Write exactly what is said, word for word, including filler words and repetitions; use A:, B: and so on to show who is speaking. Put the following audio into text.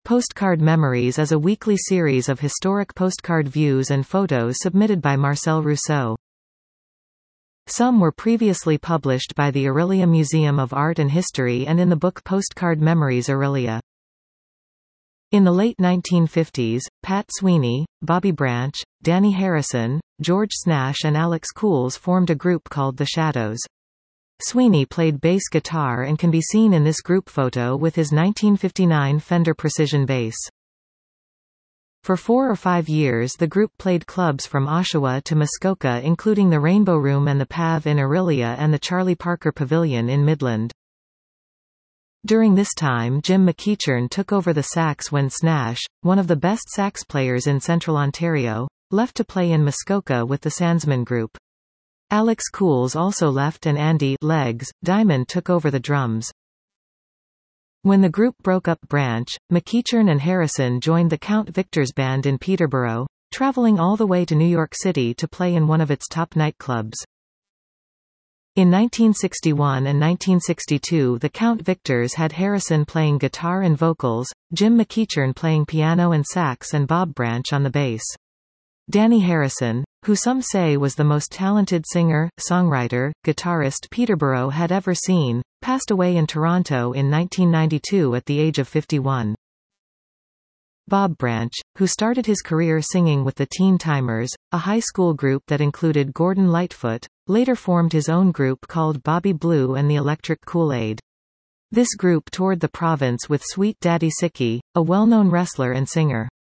A: Postcard Memories is a weekly series of historic postcard views and photos submitted by Marcel Rousseau. Some were previously published by the Orillia Museum of Art and History and in the book Postcard Memories Orillia. In the late nineteen fifties, Pat Sweeney, Bobby Branch, Dhani Harrison, George Snash and Alex Cools formed a group called The Shadows. Sweeney played bass guitar and can be seen in this group photo with his nineteen fifty-nine Fender Precision bass. For four or five years the group played clubs from Oshawa to Muskoka, including the Rainbow Room and the P A V in Orillia and the Charlie Parker Pavilion in Midland. During this time Jim McEachern took over the sax when Snash, one of the best sax players in Central Ontario, left to play in Muskoka with the Sandsman Group. Alex Cools also left and Andy Legs Diamond took over the drums. When the group broke up Branch, McEachern and Harrison joined the Count Victor's band in Peterborough, traveling all the way to New York City to play in one of its top nightclubs. In nineteen sixty-one and nineteen sixty-two the Count Victors had Harrison playing guitar and vocals, Jim McEachern playing piano and sax and Bob Branch on the bass. Dhani Harrison, who some say was the most talented singer, songwriter, guitarist Peterborough had ever seen, passed away in Toronto in nineteen ninety-two at the age of fifty-one. Bob Branch, who started his career singing with the Teen Timers, a high school group that included Gordon Lightfoot, later formed his own group called Bobby Blue and the Electric Kool-Aid. This group toured the province with Sweet Daddy Sicky, a well-known wrestler and singer.